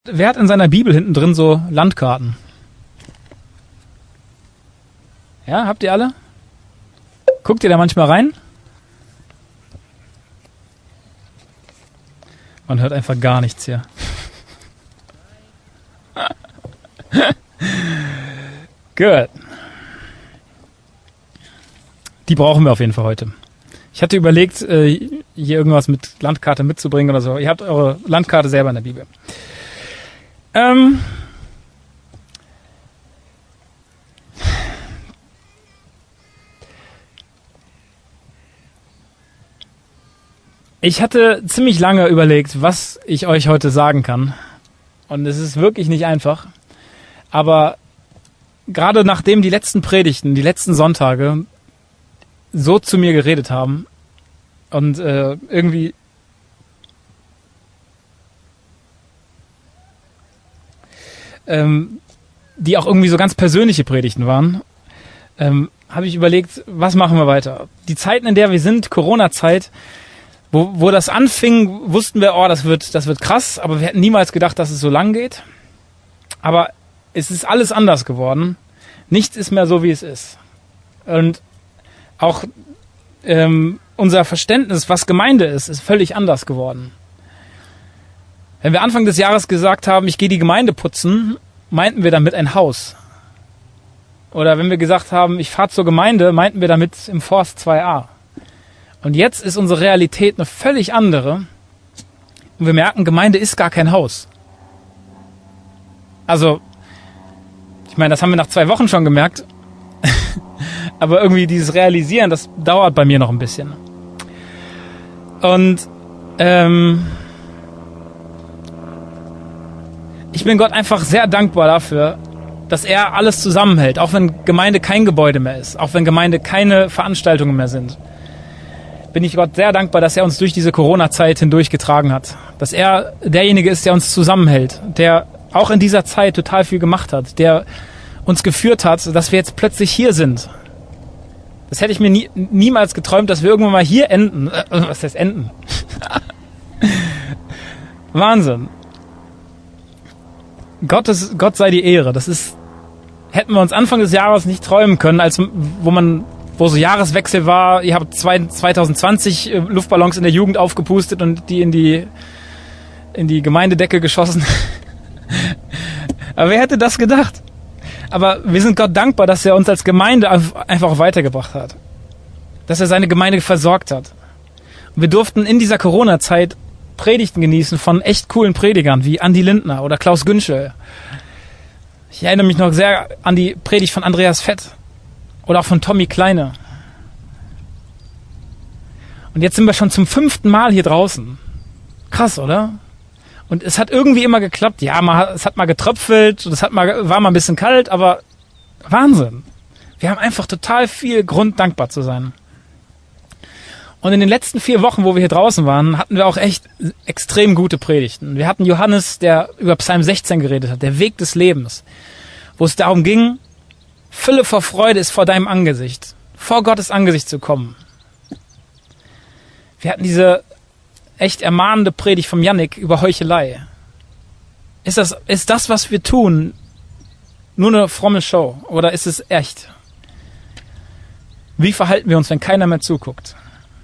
Wer hat in seiner Bibel hinten drin so Landkarten? Ja, habt ihr alle? Guckt ihr da manchmal rein? Man hört einfach gar nichts hier. Gut. Die brauchen wir auf jeden Fall heute. Ich hatte überlegt, hier irgendwas mit Landkarte mitzubringen oder so. Ihr habt eure Landkarte selber in der Bibel. Ich hatte ziemlich lange überlegt, was ich euch heute sagen kann. Und es ist wirklich nicht einfach. Aber gerade nachdem die letzten Predigten, die letzten Sonntage so zu mir geredet haben und irgendwie die auch irgendwie so ganz persönliche Predigten waren, habe ich überlegt, was machen wir weiter? Die Zeiten, in der wir sind, Corona-Zeit, wo das anfing, wussten wir, oh, das wird krass, aber wir hätten niemals gedacht, dass es so lang geht. Aber es ist alles anders geworden. Nichts ist mehr so, wie es ist. Und auch unser Verständnis, was Gemeinde ist völlig anders geworden. Wenn wir Anfang des Jahres gesagt haben, ich gehe die Gemeinde putzen, meinten wir damit ein Haus. Oder wenn wir gesagt haben, ich fahre zur Gemeinde, meinten wir damit im Forst 2a. Und jetzt ist unsere Realität eine völlig andere. Und wir merken, Gemeinde ist gar kein Haus. Also, ich meine, das haben wir nach 2 Wochen schon gemerkt. Aber irgendwie dieses Realisieren, das dauert bei mir noch ein bisschen. Und ich bin Gott einfach sehr dankbar dafür, dass er alles zusammenhält, auch wenn Gemeinde kein Gebäude mehr ist, auch wenn Gemeinde keine Veranstaltungen mehr sind. Bin ich Gott sehr dankbar, dass er uns durch diese Corona-Zeit hindurchgetragen hat. Dass er derjenige ist, der uns zusammenhält, der auch in dieser Zeit total viel gemacht hat, der uns geführt hat, dass wir jetzt plötzlich hier sind. Das hätte ich mir niemals geträumt, dass wir irgendwann mal hier enden. Was heißt enden? Wahnsinn. Gott sei die Ehre. Hätten wir uns Anfang des Jahres nicht träumen können, wo so Jahreswechsel war. Ihr habt 2020 Luftballons in der Jugend aufgepustet und die in die Gemeindedecke geschossen. Aber wer hätte das gedacht? Aber wir sind Gott dankbar, dass er uns als Gemeinde einfach weitergebracht hat. Dass er seine Gemeinde versorgt hat. Und wir durften in dieser Corona-Zeit Predigten genießen von echt coolen Predigern wie Andi Lindner oder Klaus Günschel. Ich erinnere mich noch sehr an die Predigt von Andreas Fett oder auch von Tommy Kleine. Und jetzt sind wir schon zum 5. Mal hier draußen. Krass, oder? Und es hat irgendwie immer geklappt. Ja, es hat mal getröpfelt, war mal ein bisschen kalt, aber Wahnsinn. Wir haben einfach total viel Grund, dankbar zu sein. Und in den letzten 4 Wochen, wo wir hier draußen waren, hatten wir auch echt extrem gute Predigten. Wir hatten Johannes, der über Psalm 16 geredet hat, der Weg des Lebens, wo es darum ging, Fülle vor Freude ist vor deinem Angesicht, vor Gottes Angesicht zu kommen. Wir hatten diese echt ermahnende Predigt vom Yannick über Heuchelei. Ist das, was wir tun, nur eine fromme Show oder ist es echt? Wie verhalten wir uns, wenn keiner mehr zuguckt?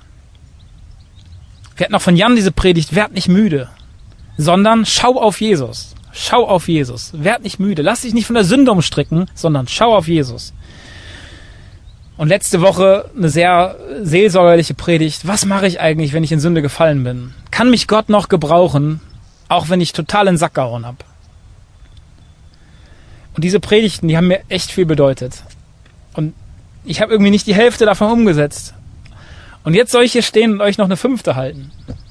Wir hatten auch von Jan diese Predigt, werd nicht müde, sondern schau auf Jesus. Schau auf Jesus. Werd nicht müde. Lass dich nicht von der Sünde umstricken, sondern schau auf Jesus. Und letzte Woche eine sehr seelsorgerliche Predigt. Was mache ich eigentlich, wenn ich in Sünde gefallen bin? Kann mich Gott noch gebrauchen, auch wenn ich total in den Sack gehauen habe? Und diese Predigten, die haben mir echt viel bedeutet. Und ich habe irgendwie nicht die Hälfte davon umgesetzt. Und jetzt soll ich hier stehen und euch noch eine 5. halten.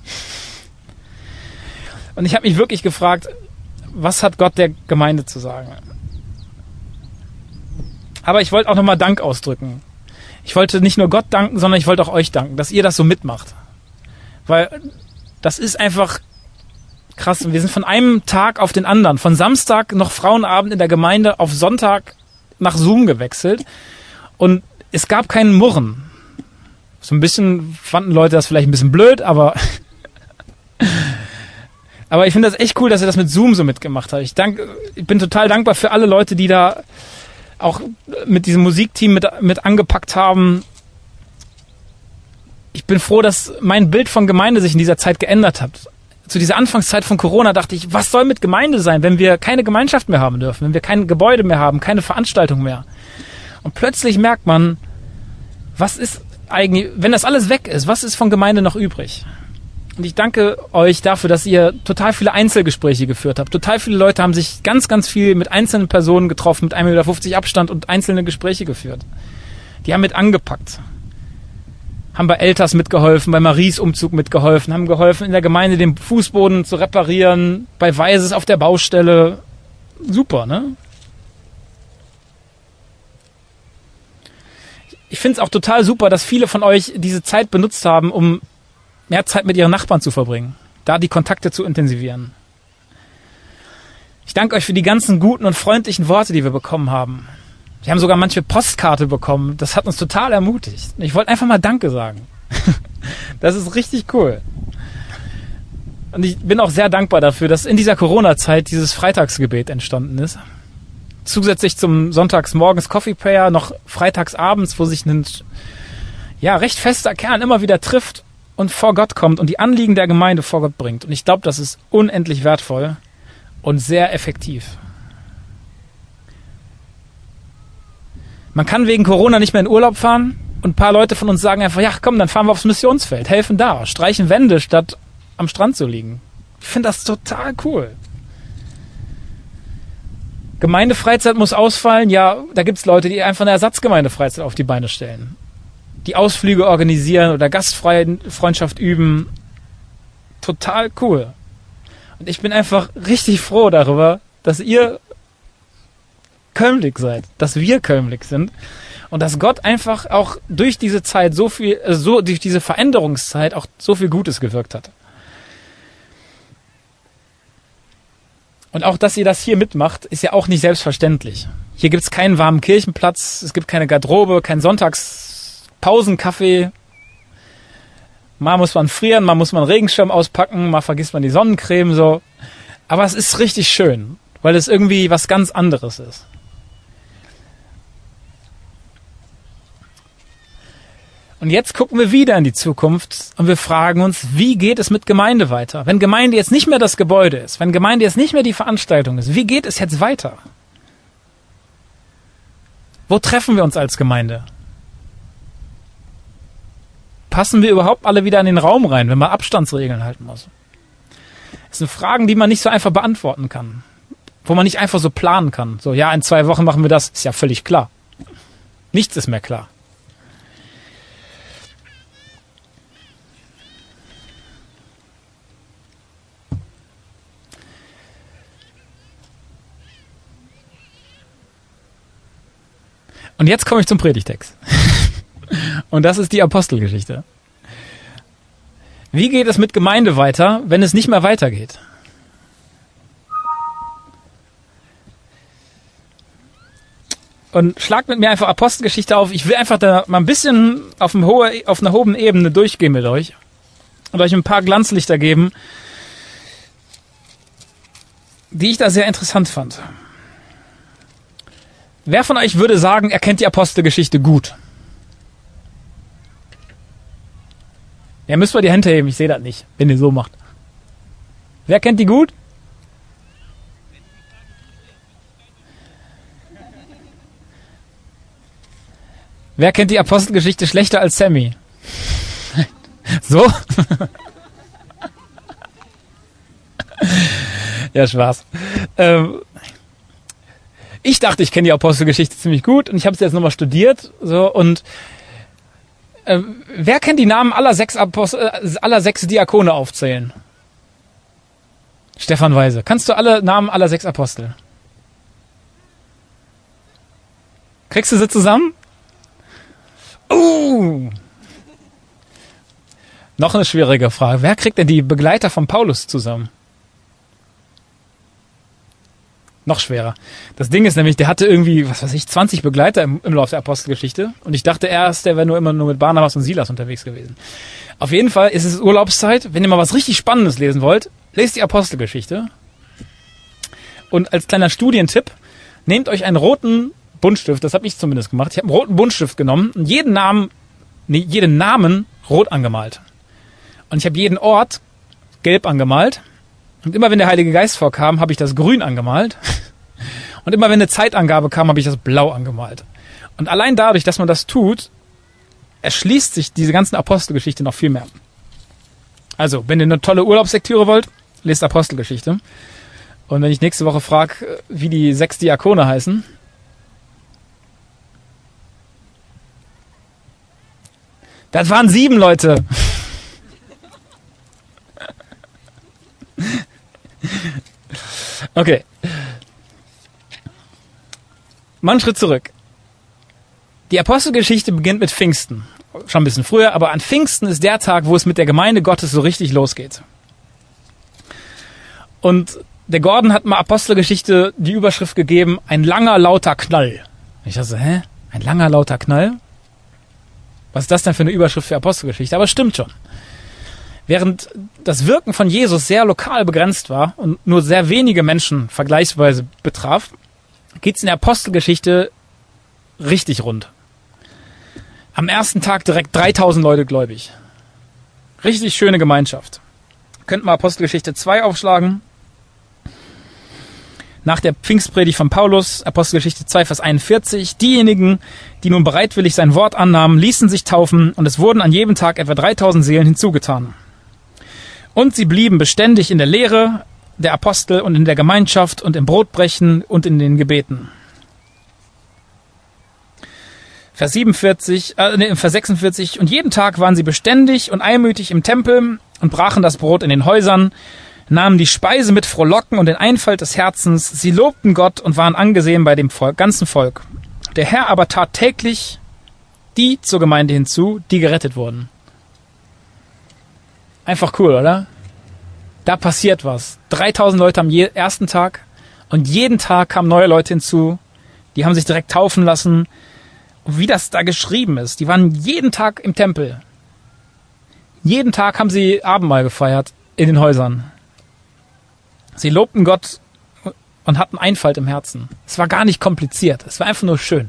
Und ich habe mich wirklich gefragt, was hat Gott der Gemeinde zu sagen? Aber ich wollte auch nochmal Dank ausdrücken. Ich wollte nicht nur Gott danken, sondern ich wollte auch euch danken, dass ihr das so mitmacht. Weil das ist einfach krass. Wir sind von einem Tag auf den anderen, von Samstag noch Frauenabend in der Gemeinde auf Sonntag nach Zoom gewechselt. Und es gab keinen Murren. So ein bisschen fanden Leute das vielleicht ein bisschen blöd, aber Aber ich finde das echt cool, dass ihr das mit Zoom so mitgemacht habt. Ich bin total dankbar für alle Leute, die da auch mit diesem Musikteam mit angepackt haben. Ich bin froh, dass mein Bild von Gemeinde sich in dieser Zeit geändert hat. Zu dieser Anfangszeit von Corona dachte ich, was soll mit Gemeinde sein, wenn wir keine Gemeinschaft mehr haben dürfen, wenn wir kein Gebäude mehr haben, keine Veranstaltung mehr. Und plötzlich merkt man, was ist eigentlich, wenn das alles weg ist, was ist von Gemeinde noch übrig? Und ich danke euch dafür, dass ihr total viele Einzelgespräche geführt habt. Total viele Leute haben sich ganz, ganz viel mit einzelnen Personen getroffen, mit 1,50 Meter Abstand und einzelne Gespräche geführt. Die haben mit angepackt. Haben bei Elters mitgeholfen, bei Maries Umzug mitgeholfen, haben geholfen, in der Gemeinde den Fußboden zu reparieren, bei Weises auf der Baustelle. Super, ne? Ich finde es auch total super, dass viele von euch diese Zeit benutzt haben, um mehr Zeit mit ihren Nachbarn zu verbringen, da die Kontakte zu intensivieren. Ich danke euch für die ganzen guten und freundlichen Worte, die wir bekommen haben. Wir haben sogar manche Postkarte bekommen. Das hat uns total ermutigt. Ich wollte einfach mal Danke sagen. Das ist richtig cool. Und ich bin auch sehr dankbar dafür, dass in dieser Corona-Zeit dieses Freitagsgebet entstanden ist. Zusätzlich zum Sonntagsmorgens Coffee Prayer noch freitagsabends, wo sich ein recht fester Kern immer wieder trifft und vor Gott kommt und die Anliegen der Gemeinde vor Gott bringt. Und ich glaube, das ist unendlich wertvoll und sehr effektiv. Man kann wegen Corona nicht mehr in Urlaub fahren und ein paar Leute von uns sagen einfach, ja komm, dann fahren wir aufs Missionsfeld, helfen da, streichen Wände, statt am Strand zu liegen. Ich finde das total cool. Gemeindefreizeit muss ausfallen, ja, da gibt's Leute, die einfach eine Ersatzgemeindefreizeit auf die Beine stellen. Die Ausflüge organisieren oder Gastfreundschaft üben. Total cool. Und ich bin einfach richtig froh darüber, dass ihr Kölmlig seid, dass wir Kölmlig sind und dass Gott einfach auch durch diese Zeit durch diese Veränderungszeit auch so viel Gutes gewirkt hat. Und auch, dass ihr das hier mitmacht, ist ja auch nicht selbstverständlich. Hier gibt's keinen warmen Kirchenplatz, es gibt keine Garderobe, keinen Sonntagspausenkaffee. Mal muss man frieren, mal muss man einen Regenschirm auspacken, mal vergisst man die Sonnencreme so. Aber es ist richtig schön, weil es irgendwie was ganz anderes ist. Und jetzt gucken wir wieder in die Zukunft und wir fragen uns, wie geht es mit Gemeinde weiter? Wenn Gemeinde jetzt nicht mehr das Gebäude ist, wenn Gemeinde jetzt nicht mehr die Veranstaltung ist, wie geht es jetzt weiter? Wo treffen wir uns als Gemeinde? Passen wir überhaupt alle wieder in den Raum rein, wenn man Abstandsregeln halten muss? Das sind Fragen, die man nicht so einfach beantworten kann. Wo man nicht einfach so planen kann. So, ja, in 2 Wochen machen wir das. Ist ja völlig klar. Nichts ist mehr klar. Und jetzt komme ich zum Predigtext. Und das ist die Apostelgeschichte. Wie geht es mit Gemeinde weiter, wenn es nicht mehr weitergeht? Und schlagt mit mir einfach Apostelgeschichte auf. Ich will einfach da mal ein bisschen auf einer hohen Ebene durchgehen mit euch und euch ein paar Glanzlichter geben, die ich da sehr interessant fand. Wer von euch würde sagen, er kennt die Apostelgeschichte gut? Ja, müsst ihr die Hände heben, ich sehe das nicht, wenn ihr so macht. Wer kennt die gut? Wer kennt die Apostelgeschichte schlechter als Sammy? So? Ja, Spaß. Ich dachte, ich kenne die Apostelgeschichte ziemlich gut und ich habe sie jetzt nochmal studiert. So, und wer kennt die Namen aller 6 Diakone aufzählen? Stefan Weise. Kannst du alle Namen aller 6 Apostel? Kriegst du sie zusammen? Noch eine schwierige Frage. Wer kriegt denn die Begleiter von Paulus zusammen? Noch schwerer. Das Ding ist nämlich, der hatte irgendwie, 20 Begleiter im Laufe der Apostelgeschichte. Und ich dachte erst, der wäre immer nur mit Barnabas und Silas unterwegs gewesen. Auf jeden Fall ist es Urlaubszeit. Wenn ihr mal was richtig Spannendes lesen wollt, lest die Apostelgeschichte und als kleiner Studientipp, nehmt euch einen roten Buntstift, das habe ich zumindest gemacht. Ich habe einen roten Buntstift genommen und jeden Namen rot angemalt. Und ich habe jeden Ort gelb angemalt. Und immer wenn der Heilige Geist vorkam, habe ich das grün angemalt. Und immer wenn eine Zeitangabe kam, habe ich das blau angemalt. Und allein dadurch, dass man das tut, erschließt sich diese ganze Apostelgeschichte noch viel mehr. Also, wenn ihr eine tolle Urlaubslektüre wollt, lest Apostelgeschichte. Und wenn ich nächste Woche frage, wie die 6 Diakone heißen, das waren 7 Leute. Okay. Mal einen Schritt zurück. Die Apostelgeschichte beginnt mit Pfingsten. Schon ein bisschen früher, aber an Pfingsten ist der Tag, wo es mit der Gemeinde Gottes so richtig losgeht. Und der Gordon hat mal Apostelgeschichte die Überschrift gegeben, ein langer, lauter Knall. Ich dachte, ein langer, lauter Knall? Was ist das denn für eine Überschrift für Apostelgeschichte? Aber es stimmt schon. Während das Wirken von Jesus sehr lokal begrenzt war und nur sehr wenige Menschen vergleichsweise betraf, geht's in der Apostelgeschichte richtig rund. Am ersten Tag direkt 3000 Leute gläubig. Richtig schöne Gemeinschaft. Könnt mal Apostelgeschichte 2 aufschlagen. Nach der Pfingstpredigt von Paulus, Apostelgeschichte 2, Vers 41, diejenigen, die nun bereitwillig sein Wort annahmen, ließen sich taufen und es wurden an jedem Tag etwa 3000 Seelen hinzugetan. Und sie blieben beständig in der Lehre der Apostel und in der Gemeinschaft und im Brotbrechen und in den Gebeten. Vers 46, und jeden Tag waren sie beständig und einmütig im Tempel und brachen das Brot in den Häusern, nahmen die Speise mit Frohlocken und den Einfalt des Herzens, sie lobten Gott und waren angesehen bei dem ganzen Volk. Der Herr aber tat täglich die zur Gemeinde hinzu, die gerettet wurden. Einfach cool, oder? Da passiert was. 3000 Leute am ersten Tag und jeden Tag kamen neue Leute hinzu, die haben sich direkt taufen lassen. Und wie das da geschrieben ist, die waren jeden Tag im Tempel. Jeden Tag haben sie Abendmahl gefeiert in den Häusern. Sie lobten Gott und hatten Einfalt im Herzen. Es war gar nicht kompliziert, es war einfach nur schön.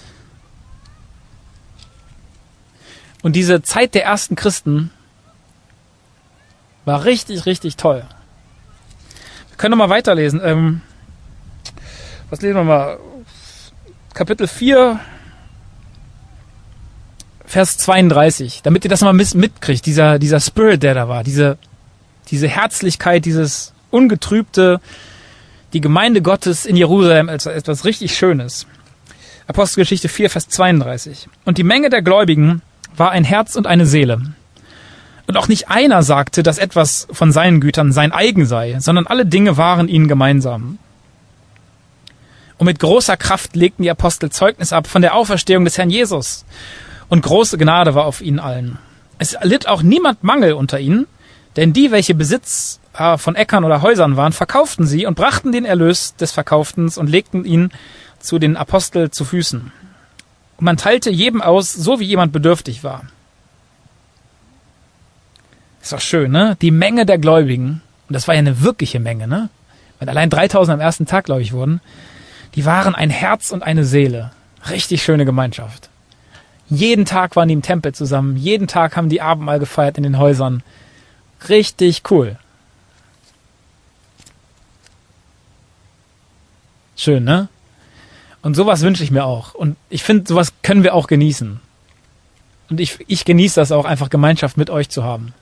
Und diese Zeit der ersten Christen war richtig, richtig toll. Wir können noch mal weiterlesen. Was lesen wir mal? Kapitel 4, Vers 32. Damit ihr das mal mitkriegt, dieser Spirit, der da war, diese Herzlichkeit, dieses Ungetrübte, die Gemeinde Gottes in Jerusalem als etwas richtig Schönes. Apostelgeschichte 4, Vers 32. Und die Menge der Gläubigen war ein Herz und eine Seele. Und auch nicht einer sagte, dass etwas von seinen Gütern sein eigen sei, sondern alle Dinge waren ihnen gemeinsam. Und mit großer Kraft legten die Apostel Zeugnis ab von der Auferstehung des Herrn Jesus. Und große Gnade war auf ihnen allen. Es litt auch niemand Mangel unter ihnen, denn die, welche Besitz von Äckern oder Häusern waren, verkauften sie und brachten den Erlös des Verkauftens und legten ihn zu den Aposteln zu Füßen. Und man teilte jedem aus, so wie jemand bedürftig war. Ist doch schön, ne? Die Menge der Gläubigen, und das war ja eine wirkliche Menge, ne? Weil allein 3000 am ersten Tag, glaube ich, wurden, die waren ein Herz und eine Seele. Richtig schöne Gemeinschaft. Jeden Tag waren die im Tempel zusammen, jeden Tag haben die Abendmahl gefeiert in den Häusern. Richtig cool. Schön, ne? Und sowas wünsche ich mir auch. Und ich finde, sowas können wir auch genießen. Und ich genieße das auch, einfach Gemeinschaft mit euch zu haben.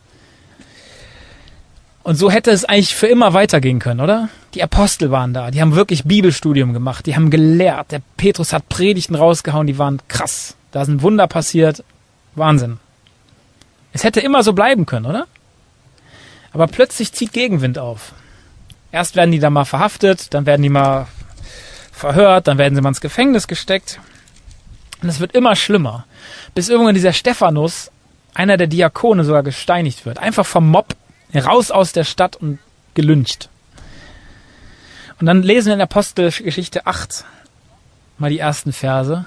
Und so hätte es eigentlich für immer weitergehen können, oder? Die Apostel waren da, die haben wirklich Bibelstudium gemacht, die haben gelehrt. Der Petrus hat Predigten rausgehauen, die waren krass. Da sind Wunder passiert. Wahnsinn. Es hätte immer so bleiben können, oder? Aber plötzlich zieht Gegenwind auf. Erst werden die da mal verhaftet, dann werden die mal verhört, dann werden sie mal ins Gefängnis gesteckt. Und es wird immer schlimmer. Bis irgendwann dieser Stephanus, einer der Diakone, sogar gesteinigt wird. Einfach vom Mob raus aus der Stadt und gelyncht. Und dann lesen wir in Apostelgeschichte 8 mal die ersten Verse.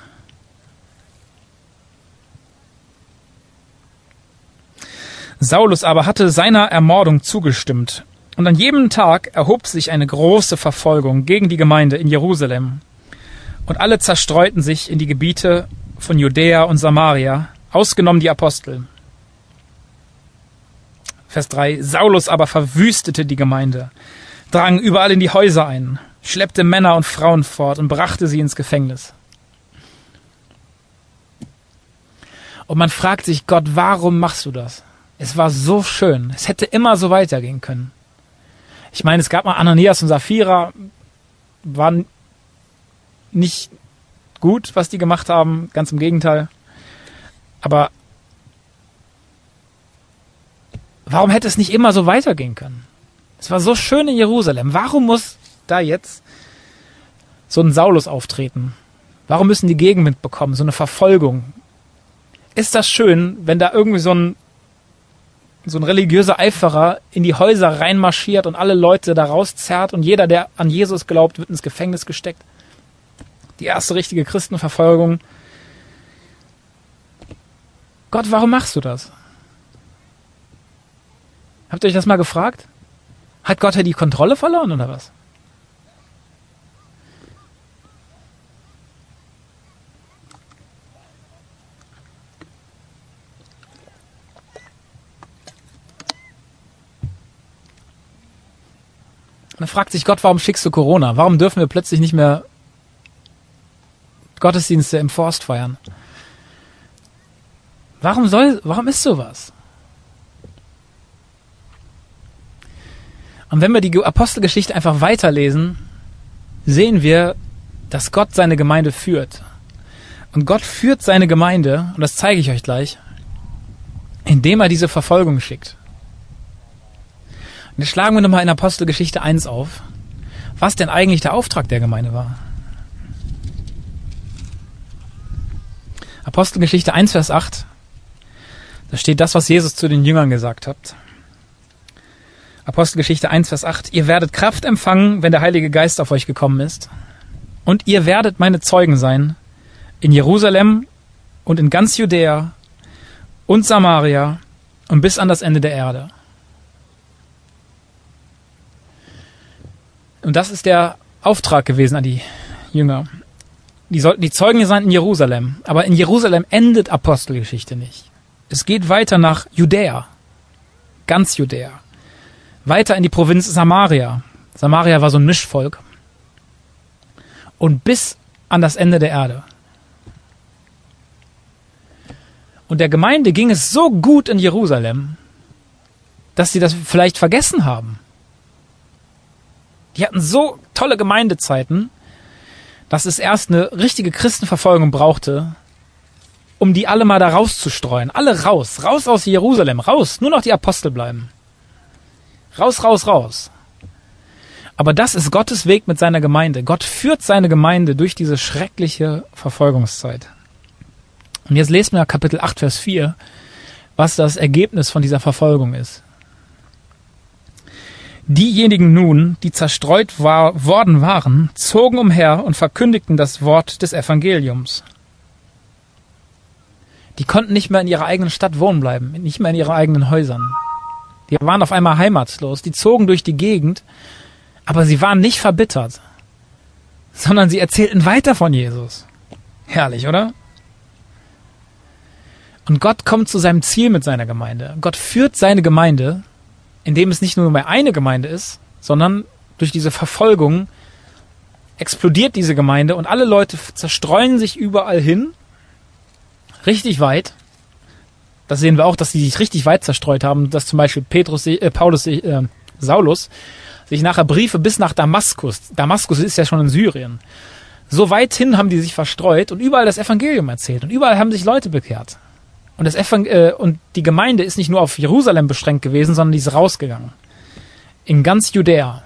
Saulus aber hatte seiner Ermordung zugestimmt Und an jedem Tag erhob sich eine große Verfolgung gegen die Gemeinde in Jerusalem. Und alle zerstreuten sich in die Gebiete von Judäa und Samaria, ausgenommen die Apostel. Vers 3. Saulus aber verwüstete die Gemeinde, drang überall in die Häuser ein, schleppte Männer und Frauen fort und brachte sie ins Gefängnis. Und man fragt sich, Gott, warum machst du das? Es war so schön. Es hätte immer so weitergehen können. Ich meine, es gab mal Ananias und Sapphira, waren nicht gut, was die gemacht haben, ganz im Gegenteil. Aber warum hätte es nicht immer so weitergehen können? Es war so schön in Jerusalem. Warum muss da jetzt so ein Saulus auftreten? Warum müssen die Gegenwind bekommen, so eine Verfolgung? Ist das schön, wenn da irgendwie so ein religiöser Eiferer in die Häuser reinmarschiert und alle Leute da rauszerrt und jeder, der an Jesus glaubt, wird ins Gefängnis gesteckt? Die erste richtige Christenverfolgung. Gott, warum machst du das? Habt ihr euch das mal gefragt? Hat Gott ja die Kontrolle verloren oder was? Dann fragt sich Gott, warum schickst du Corona? Warum dürfen wir plötzlich nicht mehr Gottesdienste im Forst feiern? Warum ist sowas? Und wenn wir die Apostelgeschichte einfach weiterlesen, sehen wir, dass Gott seine Gemeinde führt. Und Gott führt seine Gemeinde, und das zeige ich euch gleich, indem er diese Verfolgung schickt. Und jetzt schlagen wir nochmal in Apostelgeschichte 1 auf, was denn eigentlich der Auftrag der Gemeinde war. Apostelgeschichte 1, Vers 8, da steht das, was Jesus zu den Jüngern gesagt hat. Apostelgeschichte 1, Vers 8. Ihr werdet Kraft empfangen, wenn der Heilige Geist auf euch gekommen ist. Und ihr werdet meine Zeugen sein in Jerusalem und in ganz Judäa und Samaria und bis an das Ende der Erde. Und das ist der Auftrag gewesen an die Jünger. Die sollten die Zeugen sein in Jerusalem. Aber in Jerusalem endet Apostelgeschichte nicht. Es geht weiter nach Judäa. Ganz Judäa. Weiter in die Provinz Samaria. Samaria war so ein Mischvolk. Und bis an das Ende der Erde. Und der Gemeinde ging es so gut in Jerusalem, dass sie das vielleicht vergessen haben. Die hatten so tolle Gemeindezeiten, dass es erst eine richtige Christenverfolgung brauchte, um die alle mal da rauszustreuen. Alle raus. Raus aus Jerusalem. Raus. Nur noch die Apostel bleiben. Raus, raus, raus. Aber das ist Gottes Weg mit seiner Gemeinde. Gott führt seine Gemeinde durch diese schreckliche Verfolgungszeit. Und jetzt lesen wir Kapitel 8, Vers 4, was das Ergebnis von dieser Verfolgung ist. Diejenigen nun, die zerstreut worden waren, zogen umher und verkündigten das Wort des Evangeliums. Die konnten nicht mehr in ihrer eigenen Stadt wohnen bleiben, nicht mehr in ihren eigenen Häusern. Die waren auf einmal heimatlos, die zogen durch die Gegend, aber sie waren nicht verbittert, sondern sie erzählten weiter von Jesus. Herrlich, oder? Und Gott kommt zu seinem Ziel mit seiner Gemeinde. Gott führt seine Gemeinde, indem es nicht nur mehr eine Gemeinde ist, sondern durch diese Verfolgung explodiert diese Gemeinde und alle Leute zerstreuen sich überall hin, richtig weit. Das sehen wir auch, dass sie sich richtig weit zerstreut haben, dass zum Beispiel Saulus sich nachher Briefe bis nach Damaskus ist ja schon in Syrien, so weit hin haben die sich verstreut und überall das Evangelium erzählt und überall haben sich Leute bekehrt. Und und die Gemeinde ist nicht nur auf Jerusalem beschränkt gewesen, sondern die ist rausgegangen. In ganz Judäa.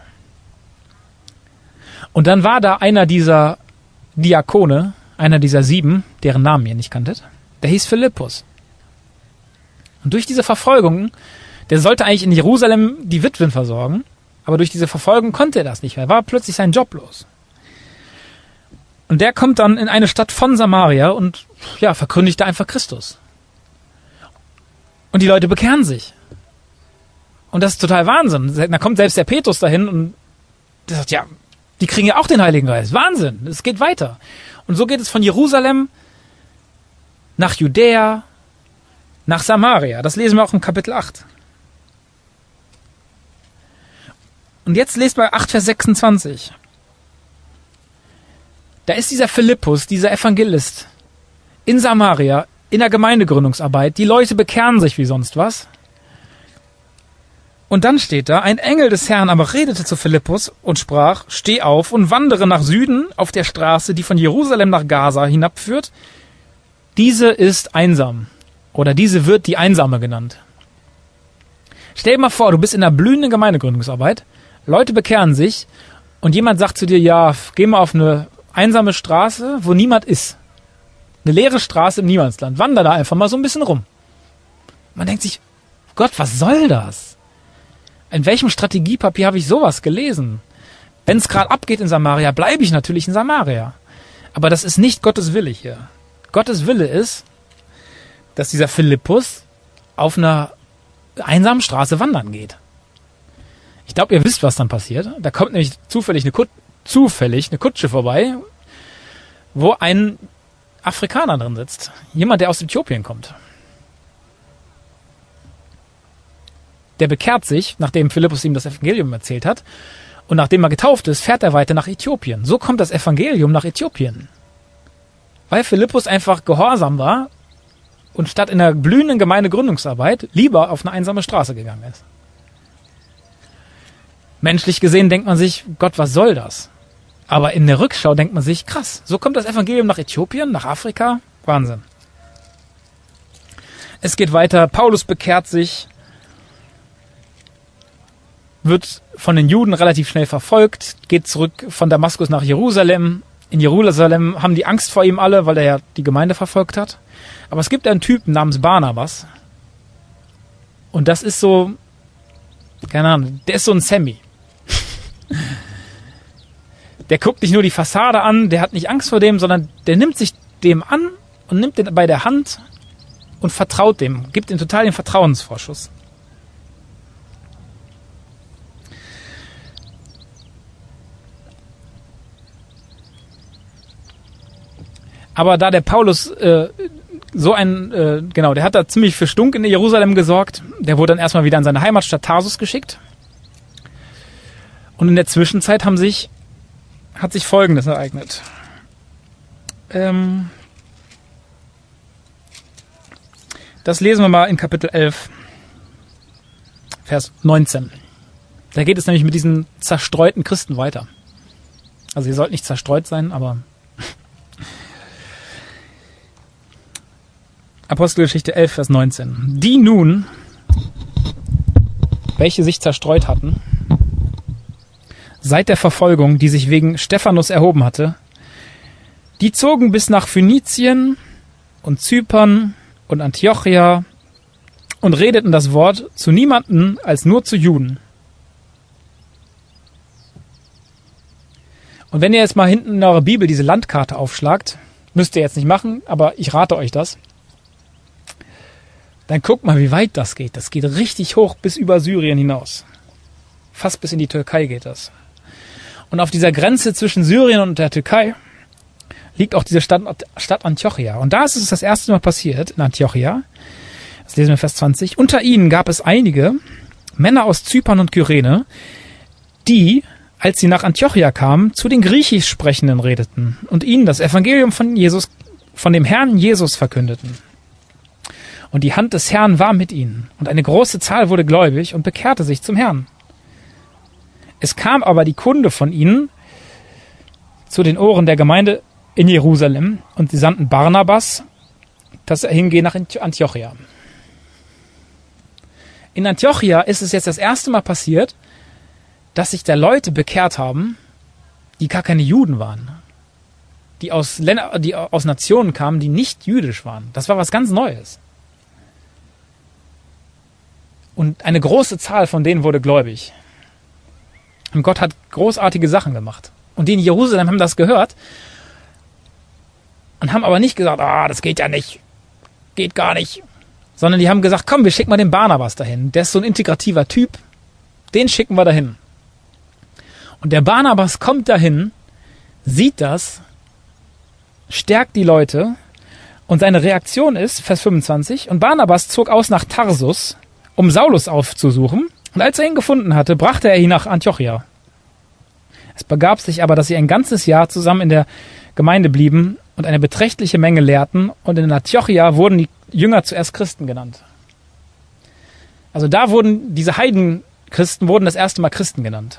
Und dann war da einer dieser Diakone, einer dieser 7, deren Namen ihr nicht kanntet, der hieß Philippus. Und durch diese Verfolgung, der sollte eigentlich in Jerusalem die Witwen versorgen, aber durch diese Verfolgung konnte er das nicht mehr, war plötzlich sein Job los. Und der kommt dann in eine Stadt von Samaria und verkündigt da einfach Christus. Und die Leute bekehren sich. Und das ist total Wahnsinn. Da kommt selbst der Petrus dahin und der sagt, ja, die kriegen ja auch den Heiligen Geist. Wahnsinn, es geht weiter. Und so geht es von Jerusalem nach Judäa, nach Samaria. Das lesen wir auch im Kapitel 8. Und jetzt lest mal 8, Vers 26. Da ist dieser Philippus, dieser Evangelist, in Samaria, in der Gemeindegründungsarbeit. Die Leute bekehren sich wie sonst was. Und dann steht da, ein Engel des Herrn aber redete zu Philippus und sprach, steh auf und wandere nach Süden auf der Straße, die von Jerusalem nach Gaza hinabführt. Diese ist einsam. Oder diese wird die Einsame genannt. Stell dir mal vor, du bist in einer blühenden Gemeindegründungsarbeit, Leute bekehren sich und jemand sagt zu dir, ja, geh mal auf eine einsame Straße, wo niemand ist. Eine leere Straße im Niemandsland. Wander da einfach mal so ein bisschen rum. Man denkt sich, Gott, was soll das? In welchem Strategiepapier habe ich sowas gelesen? Wenn es gerade abgeht in Samaria, bleibe ich natürlich in Samaria. Aber das ist nicht Gottes Wille hier. Gottes Wille ist, dass dieser Philippus auf einer einsamen Straße wandern geht. Ich glaube, ihr wisst, was dann passiert. Da kommt nämlich zufällig eine Kutsche vorbei, wo ein Afrikaner drin sitzt. Jemand, der aus Äthiopien kommt. Der bekehrt sich, nachdem Philippus ihm das Evangelium erzählt hat. Und nachdem er getauft ist, fährt er weiter nach Äthiopien. So kommt das Evangelium nach Äthiopien. Weil Philippus einfach gehorsam war und statt in der blühenden Gemeindegründungsarbeit lieber auf eine einsame Straße gegangen ist. Menschlich gesehen denkt man sich, Gott, was soll das? Aber in der Rückschau denkt man sich, krass, so kommt das Evangelium nach Äthiopien, nach Afrika. Wahnsinn. Es geht weiter, Paulus bekehrt sich, wird von den Juden relativ schnell verfolgt, geht zurück von Damaskus nach Jerusalem. In Jerusalem haben die Angst vor ihm alle, weil er ja die Gemeinde verfolgt hat. Aber es gibt einen Typen namens Barnabas. Und das ist so, keine Ahnung, der ist so ein Sammy. Der guckt nicht nur die Fassade an, der hat nicht Angst vor dem, sondern der nimmt sich dem an und nimmt den bei der Hand und vertraut dem, gibt ihm total den Vertrauensvorschuss. Aber da der Paulus der hat da ziemlich für Stunk in Jerusalem gesorgt. Der wurde dann erstmal wieder in seine Heimatstadt Tarsus geschickt. Und in der Zwischenzeit hat sich Folgendes ereignet. Das lesen wir mal in Kapitel 11, Vers 19. Da geht es nämlich mit diesen zerstreuten Christen weiter. Also ihr sollt nicht zerstreut sein, aber Apostelgeschichte 11, Vers 19. Die nun, welche sich zerstreut hatten, seit der Verfolgung, die sich wegen Stephanus erhoben hatte, die zogen bis nach Phönizien und Zypern und Antiochia und redeten das Wort zu niemanden als nur zu Juden. Und wenn ihr jetzt mal hinten in eurer Bibel diese Landkarte aufschlagt, müsst ihr jetzt nicht machen, aber ich rate euch das, dann guckt mal, wie weit das geht. Das geht richtig hoch bis über Syrien hinaus. Fast bis in die Türkei geht das. Und auf dieser Grenze zwischen Syrien und der Türkei liegt auch diese Stadt Antiochia. Und da ist es das erste Mal passiert, in Antiochia. Das lesen wir in Vers 20. Unter ihnen gab es einige Männer aus Zypern und Kyrene, die, als sie nach Antiochia kamen, zu den Griechisch Sprechenden redeten und ihnen das Evangelium von dem Herrn Jesus verkündeten. Und die Hand des Herrn war mit ihnen. Und eine große Zahl wurde gläubig und bekehrte sich zum Herrn. Es kam aber die Kunde von ihnen zu den Ohren der Gemeinde in Jerusalem. Und sie sandten Barnabas, dass er hingehe nach Antiochia. In Antiochia ist es jetzt das erste Mal passiert, dass sich da Leute bekehrt haben, die gar keine Juden waren. Die aus Nationen kamen, die nicht jüdisch waren. Das war was ganz Neues. Und eine große Zahl von denen wurde gläubig. Und Gott hat großartige Sachen gemacht. Und die in Jerusalem haben das gehört und haben aber nicht gesagt, das geht ja nicht, geht gar nicht. Sondern die haben gesagt, komm, wir schicken mal den Barnabas dahin. Der ist so ein integrativer Typ, Den schicken wir dahin. Und der Barnabas kommt dahin, sieht das, stärkt die Leute und seine Reaktion ist, Vers 25, und Barnabas zog aus nach Tarsus, um Saulus aufzusuchen, und als er ihn gefunden hatte, brachte er ihn nach Antiochia. Es begab sich aber, dass sie ein ganzes Jahr zusammen in der Gemeinde blieben und eine beträchtliche Menge lehrten, und in Antiochia wurden die Jünger zuerst Christen genannt. Also da wurden diese Heidenchristen wurden das erste Mal Christen genannt.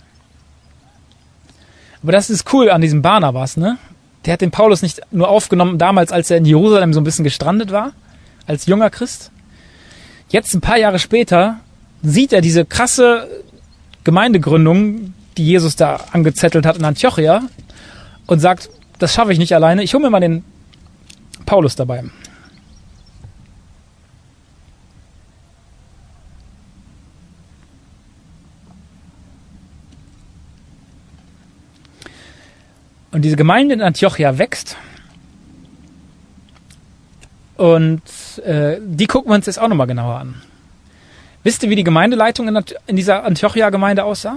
Aber das ist cool an diesem Barnabas, ne? Der hat den Paulus nicht nur aufgenommen damals, als er in Jerusalem so ein bisschen gestrandet war, als junger Christ. Jetzt, ein paar Jahre später, sieht er diese krasse Gemeindegründung, die Jesus da angezettelt hat in Antiochia, und sagt, das schaffe ich nicht alleine, ich hole mir mal den Paulus dabei. Und diese Gemeinde in Antiochia wächst. Und die gucken wir uns jetzt auch nochmal genauer an. Wisst ihr, wie die Gemeindeleitung in dieser Antiochia-Gemeinde aussah?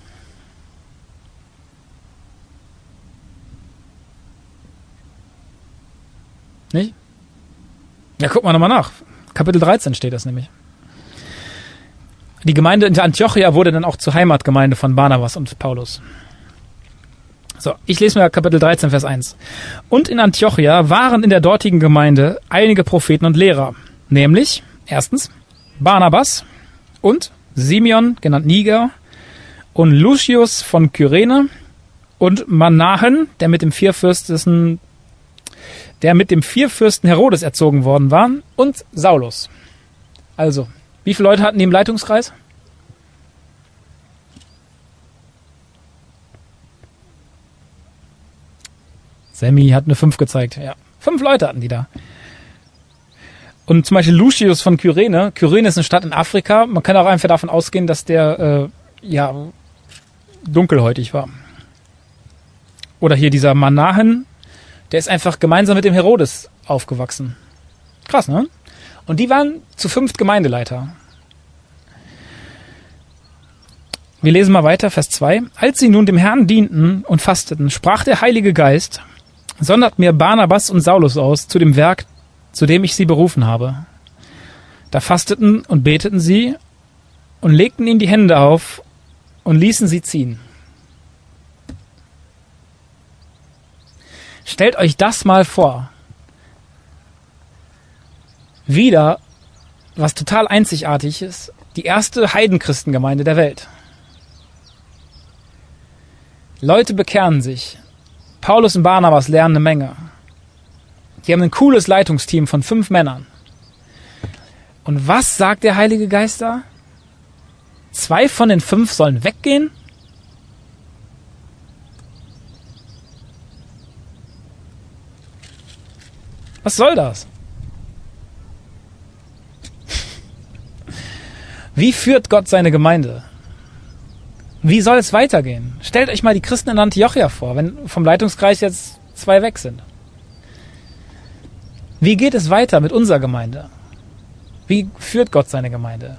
Nicht? Ja, gucken wir nochmal nach. Kapitel 13 steht das nämlich. Die Gemeinde in Antiochia wurde dann auch zur Heimatgemeinde von Barnabas und Paulus. So, ich lese mir Kapitel 13, Vers 1. Und in Antiochia waren in der dortigen Gemeinde einige Propheten und Lehrer, nämlich, erstens, Barnabas und Simeon, genannt Niger, und Lucius von Kyrene und Manahen, der mit dem Vierfürsten Herodes erzogen worden war, und Saulus. Also, wie viele Leute hatten die im Leitungskreis? Sammy hat eine 5 gezeigt. Ja, 5 Leute hatten die da. Und zum Beispiel Lucius von Kyrene. Kyrene ist eine Stadt in Afrika. Man kann auch einfach davon ausgehen, dass der dunkelhäutig war. Oder hier dieser Manahen, der ist einfach gemeinsam mit dem Herodes aufgewachsen. Krass, ne? Und die waren zu 5 Gemeindeleiter. Wir lesen mal weiter, Vers 2. Als sie nun dem Herrn dienten und fasteten, sprach der Heilige Geist: Sondert mir Barnabas und Saulus aus zu dem Werk, zu dem ich sie berufen habe. Da fasteten und beteten sie und legten ihnen die Hände auf und ließen sie ziehen. Stellt euch das mal vor. Wieder, was total einzigartig ist, die erste Heidenchristengemeinde der Welt. Leute bekehren sich. Paulus und Barnabas lernen eine Menge. Die haben ein cooles Leitungsteam von 5 Männern. Und was sagt der Heilige Geist da? 2 von den 5 sollen weggehen? Was soll das? Wie führt Gott seine Gemeinde? Wie soll es weitergehen? Stellt euch mal die Christen in Antiochia vor, wenn vom Leitungskreis jetzt 2 weg sind. Wie geht es weiter mit unserer Gemeinde? Wie führt Gott seine Gemeinde?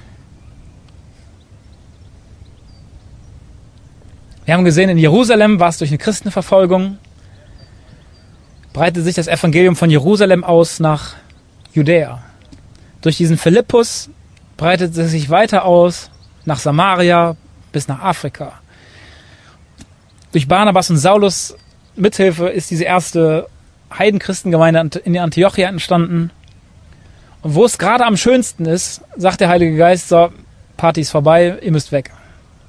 Wir haben gesehen, in Jerusalem war es durch eine Christenverfolgung, breitete sich das Evangelium von Jerusalem aus nach Judäa. Durch diesen Philippus breitete es sich weiter aus nach Samaria bis nach Afrika. Durch Barnabas und Saulus Mithilfe ist diese erste Heidenchristengemeinde in Antiochia entstanden. Und wo es gerade am schönsten ist, sagt der Heilige Geist: So, Party ist vorbei, ihr müsst weg.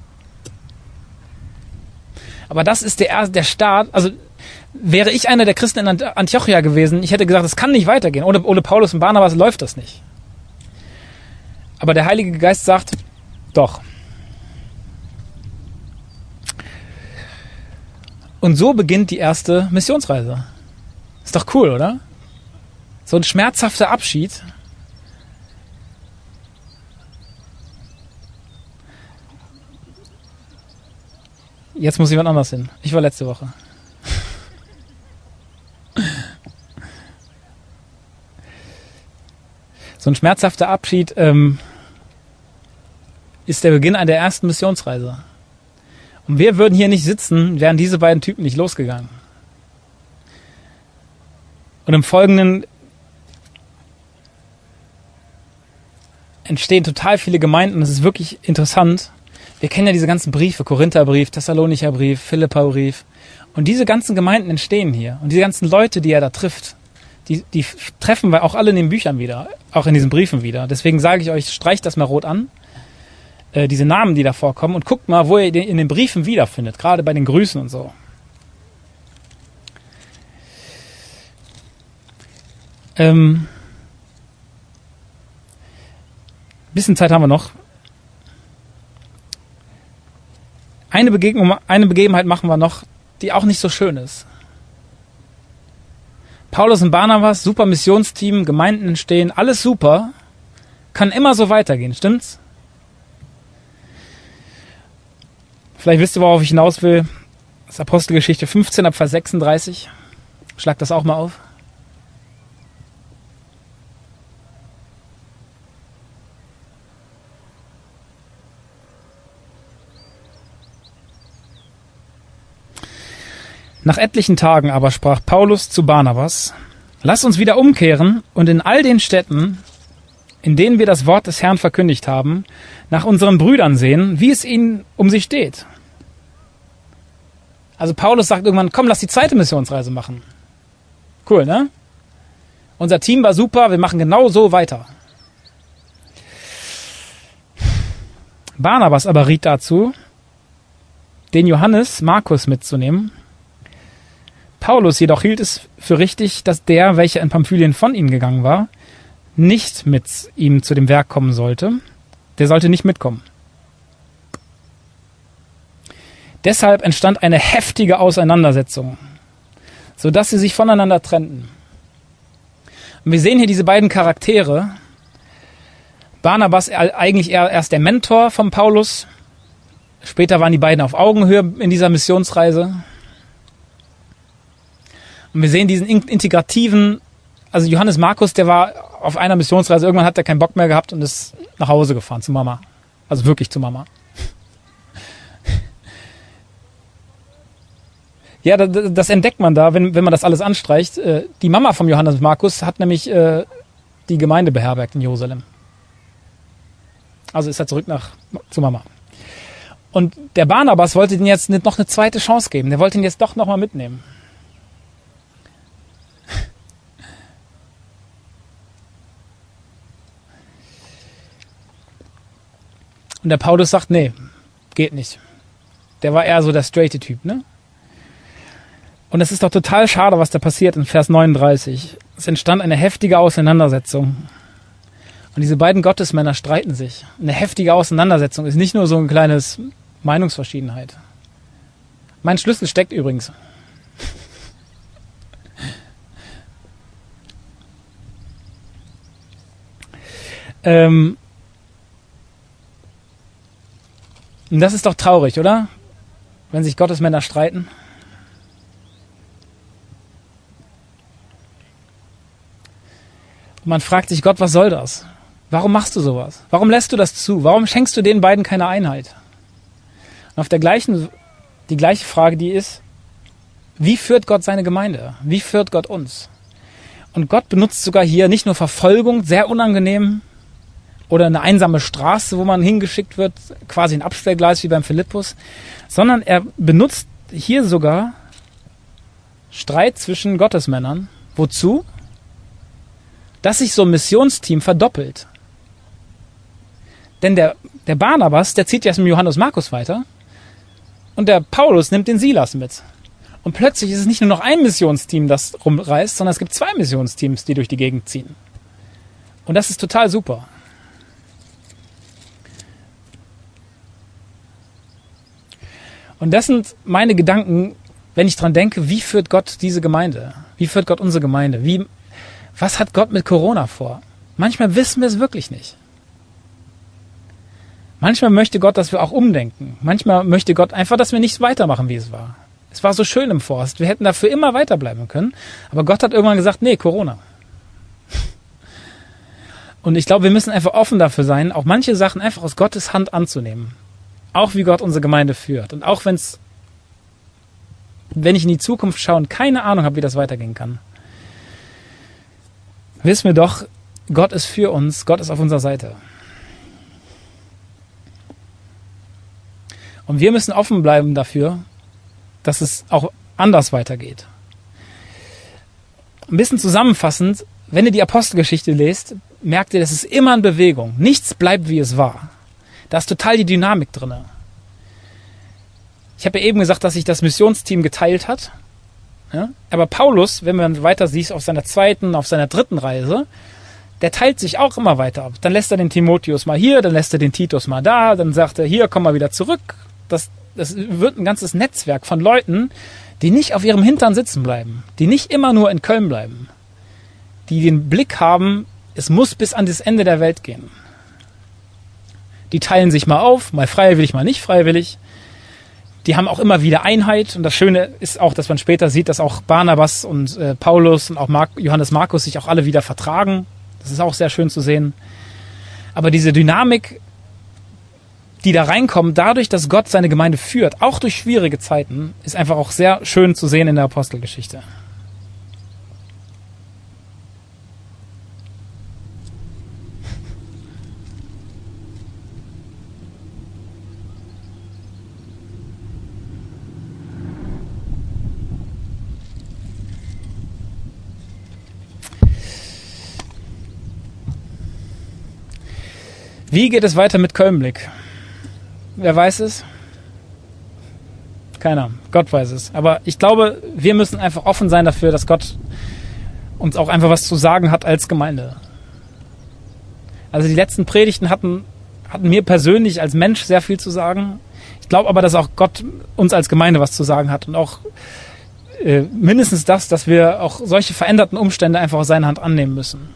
Aber das ist der Start. Also wäre ich einer der Christen in Antiochia gewesen, ich hätte gesagt, das kann nicht weitergehen. Ohne Paulus und Barnabas läuft das nicht. Aber der Heilige Geist sagt, doch. Und so beginnt die erste Missionsreise. Ist doch cool, oder? So ein schmerzhafter Abschied. Jetzt muss jemand anders hin. Ich war letzte Woche. So ein schmerzhafter Abschied. ist der Beginn der ersten Missionsreise. Und wir würden hier nicht sitzen, wären diese beiden Typen nicht losgegangen. Und im Folgenden entstehen total viele Gemeinden. Das ist wirklich interessant. Wir kennen ja diese ganzen Briefe, Korintherbrief, Thessalonicher Brief, Philipperbrief. Und diese ganzen Gemeinden entstehen hier. Und diese ganzen Leute, die er da trifft, die treffen wir auch alle in den Büchern wieder, auch in diesen Briefen wieder. Deswegen sage ich euch, streicht das mal rot an, diese Namen, die da vorkommen, und guckt mal, wo ihr in den Briefen wiederfindet, gerade bei den Grüßen und so. Bisschen Zeit haben wir noch. Eine Begebenheit machen wir noch, die auch nicht so schön ist. Paulus und Barnabas, super Missionsteam, Gemeinden entstehen, alles super, kann immer so weitergehen, stimmt's? Vielleicht wisst ihr, worauf ich hinaus will. Das ist Apostelgeschichte 15, ab Vers 36. Schlag das auch mal auf. Nach etlichen Tagen aber sprach Paulus zu Barnabas: Lass uns wieder umkehren und in all den Städten, in denen wir das Wort des Herrn verkündigt haben, nach unseren Brüdern sehen, wie es ihnen um sie steht. Also Paulus sagt irgendwann: Komm, lass die zweite Missionsreise machen. Cool, ne? Unser Team war super, wir machen genau so weiter. Barnabas aber riet dazu, den Johannes Markus mitzunehmen. Paulus jedoch hielt es für richtig, dass der, welcher in Pamphylien von ihnen gegangen war, nicht mit ihm zu dem Werk kommen sollte. Der sollte nicht mitkommen. Deshalb entstand eine heftige Auseinandersetzung, sodass sie sich voneinander trennten. Und wir sehen hier diese beiden Charaktere. Barnabas eigentlich erst der Mentor von Paulus. Später waren die beiden auf Augenhöhe in dieser Missionsreise. Und wir sehen diesen integrativen, also Johannes Markus, der war auf einer Missionsreise, irgendwann hat er keinen Bock mehr gehabt und ist nach Hause gefahren zu Mama. Also wirklich zu Mama. Ja, das entdeckt man da, wenn man das alles anstreicht. Die Mama von Johannes Markus hat nämlich die Gemeinde beherbergt in Jerusalem. Also ist er zurück zu Mama. Und der Barnabas wollte ihm jetzt noch eine zweite Chance geben. Der wollte ihn jetzt doch nochmal mitnehmen. Und der Paulus sagt, nee, geht nicht. Der war eher so der straighte Typ, ne? Und es ist doch total schade, was da passiert in Vers 39. Es entstand eine heftige Auseinandersetzung. Und diese beiden Gottesmänner streiten sich. Eine heftige Auseinandersetzung ist nicht nur so ein kleines Meinungsverschiedenheit. Mein Schlüssel steckt übrigens. Und das ist doch traurig, oder? Wenn sich Gottesmänner streiten. Und man fragt sich, Gott, was soll das? Warum machst du sowas? Warum lässt du das zu? Warum schenkst du den beiden keine Einheit? Und auf die gleiche Frage, die ist, wie führt Gott seine Gemeinde? Wie führt Gott uns? Und Gott benutzt sogar hier nicht nur Verfolgung, sehr unangenehm, oder eine einsame Straße, wo man hingeschickt wird, quasi ein Abstellgleis wie beim Philippus, sondern er benutzt hier sogar Streit zwischen Gottesmännern. Wozu? Dass sich so ein Missionsteam verdoppelt. Denn der Barnabas, der zieht jetzt mit Johannes Markus weiter und der Paulus nimmt den Silas mit. Und plötzlich ist es nicht nur noch ein Missionsteam, das rumreist, sondern es gibt 2 Missionsteams, die durch die Gegend ziehen. Und das ist total super. Und das sind meine Gedanken, wenn ich dran denke, wie führt Gott diese Gemeinde? Wie führt Gott unsere Gemeinde? Was hat Gott mit Corona vor? Manchmal wissen wir es wirklich nicht. Manchmal möchte Gott, dass wir auch umdenken. Manchmal möchte Gott einfach, dass wir nicht weitermachen, wie es war. Es war so schön im Forst. Wir hätten dafür immer weiterbleiben können. Aber Gott hat irgendwann gesagt, nee, Corona. Und ich glaube, wir müssen einfach offen dafür sein, auch manche Sachen einfach aus Gottes Hand anzunehmen. Auch wie Gott unsere Gemeinde führt. Und auch wenn ich in die Zukunft schaue und keine Ahnung habe, wie das weitergehen kann, wissen wir doch, Gott ist für uns, Gott ist auf unserer Seite. Und wir müssen offen bleiben dafür, dass es auch anders weitergeht. Ein bisschen zusammenfassend, wenn ihr die Apostelgeschichte lest, merkt ihr, das ist immer in Bewegung. Nichts bleibt, wie es war. Da ist total die Dynamik drin. Ich habe ja eben gesagt, dass sich das Missionsteam geteilt hat. Ja? Aber Paulus, wenn man weiter sieht, auf seiner zweiten, auf seiner dritten Reise, der teilt sich auch immer weiter ab. Dann lässt er den Timotheus mal hier, dann lässt er den Titus mal da, dann sagt er, hier, komm mal wieder zurück. Das wird ein ganzes Netzwerk von Leuten, die nicht auf ihrem Hintern sitzen bleiben, die nicht immer nur in Köln bleiben, die den Blick haben, es muss bis an das Ende der Welt gehen. Die teilen sich mal auf, mal freiwillig, mal nicht freiwillig. Die haben auch immer wieder Einheit. Und das Schöne ist auch, dass man später sieht, dass auch Barnabas und Paulus und auch Johannes Markus sich auch alle wieder vertragen. Das ist auch sehr schön zu sehen. Aber diese Dynamik, die da reinkommt, dadurch, dass Gott seine Gemeinde führt, auch durch schwierige Zeiten, ist einfach auch sehr schön zu sehen in der Apostelgeschichte. Wie geht es weiter mit Kölnblick? Wer weiß es? Keiner. Gott weiß es. Aber ich glaube, wir müssen einfach offen sein dafür, dass Gott uns auch einfach was zu sagen hat als Gemeinde. Also die letzten Predigten hatten mir persönlich als Mensch sehr viel zu sagen. Ich glaube aber, dass auch Gott uns als Gemeinde was zu sagen hat. Und auch mindestens das, dass wir auch solche veränderten Umstände einfach aus seiner Hand annehmen müssen.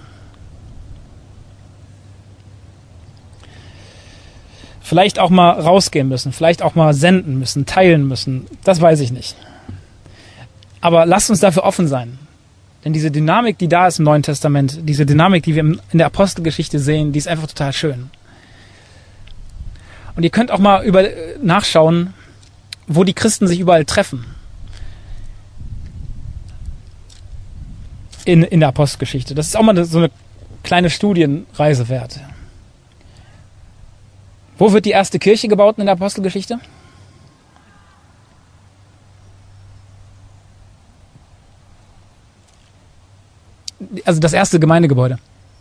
Vielleicht auch mal rausgehen müssen, vielleicht auch mal senden müssen, teilen müssen. Das weiß ich nicht. Aber lasst uns dafür offen sein. Denn diese Dynamik, die da ist im Neuen Testament, diese Dynamik, die wir in der Apostelgeschichte sehen, die ist einfach total schön. Und ihr könnt auch mal nachschauen, wo die Christen sich überall treffen. In der Apostelgeschichte. Das ist auch mal so eine kleine Studienreise wert. Wo wird die erste Kirche gebaut in der Apostelgeschichte? Also das erste Gemeindegebäude.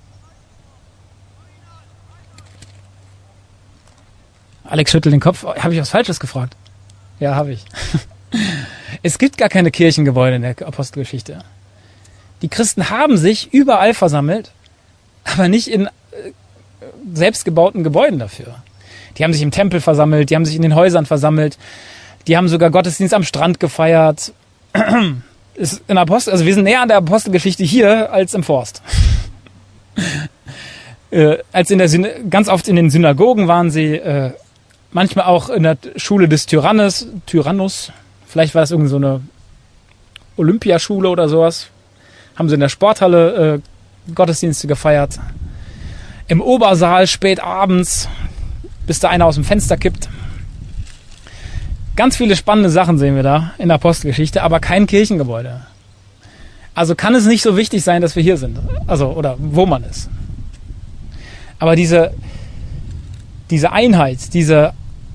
Alex schüttelt den Kopf. Habe ich was Falsches gefragt? Ja, habe ich. Es gibt gar keine Kirchengebäude in der Apostelgeschichte. Die Christen haben sich überall versammelt, aber nicht in selbstgebauten Gebäuden dafür. Die haben sich im Tempel versammelt, die haben sich in den Häusern versammelt, die haben sogar Gottesdienst am Strand gefeiert. Also wir sind näher an der Apostelgeschichte hier als im Forst. Ganz oft in den Synagogen waren sie, manchmal auch in der Schule des Tyrannus. Vielleicht war das irgendwie so eine Olympiaschule oder sowas. Haben sie in der Sporthalle Gottesdienste gefeiert. Im Obersaal spät abends, bis da einer aus dem Fenster kippt. Ganz viele spannende Sachen sehen wir da in der Apostelgeschichte, aber kein Kirchengebäude. Also kann es nicht so wichtig sein, dass wir hier sind. Also, oder wo man ist. Aber diese Einheit, diese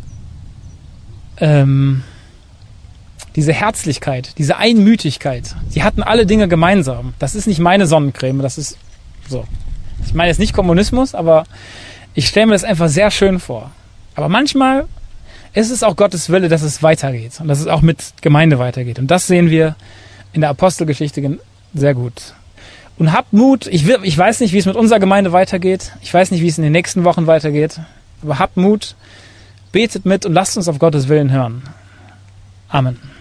Herzlichkeit, diese Einmütigkeit, die hatten alle Dinge gemeinsam. Das ist nicht meine Sonnencreme, das ist so. Ich meine jetzt nicht Kommunismus, aber ich stelle mir das einfach sehr schön vor. Aber manchmal ist es auch Gottes Wille, dass es weitergeht und dass es auch mit Gemeinde weitergeht. Und das sehen wir in der Apostelgeschichte sehr gut. Und habt Mut. Ich weiß nicht, wie es mit unserer Gemeinde weitergeht. Ich weiß nicht, wie es in den nächsten Wochen weitergeht. Aber habt Mut, betet mit und lasst uns auf Gottes Willen hören. Amen.